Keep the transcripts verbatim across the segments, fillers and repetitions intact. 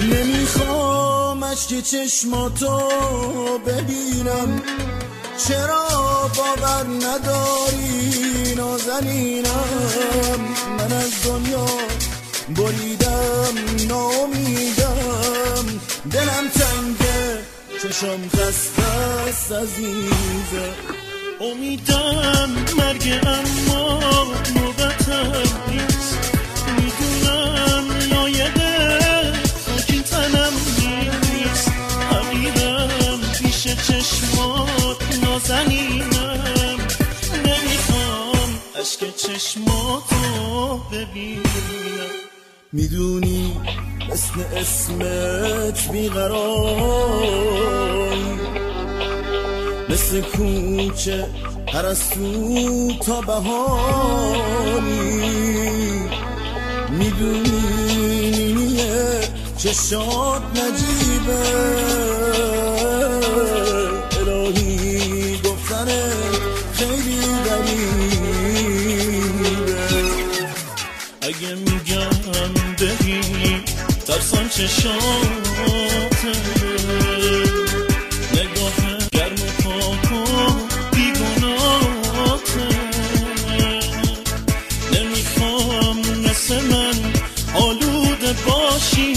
نمیخوام اشک چشماتو ببینم، چرا باور نداری نازنینم؟ من از دنیا بریدم، ناامیدم، دلم تنگه، چشم خسته است عزیزه. امیدم مرگ اما نوبتم نیست، میدونم لایقه خاکی تنم نیست. حقیرم پیش چشمات نازنینم، نمیخوام اشک چشماتو ببینم. میدونی مثل اسمت بیقراری، مثل کوچه پرستو تا بهاری. میدونی نیمیه چشات نجیبه، الهی گفتنه خیلی غریبه. اگه میگم بگی ترسان چشاته، نگاه گرم و پاک و بیگناهته. نمیخوام مثل من آلوده باشی،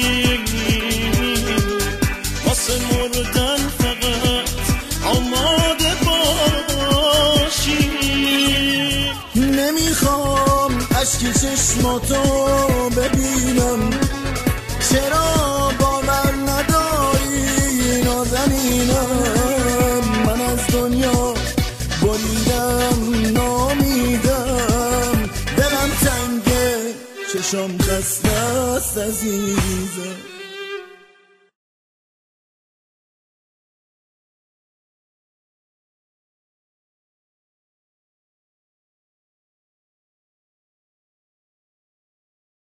واسه مردن فقط آماده باشی. نمیخوام اشک چشماتو ببینم، چرا باور نداری نازنینم؟ من از دنیا بریدم، ناامیدم، دلم تنگه، چشم خسته است عزیزم.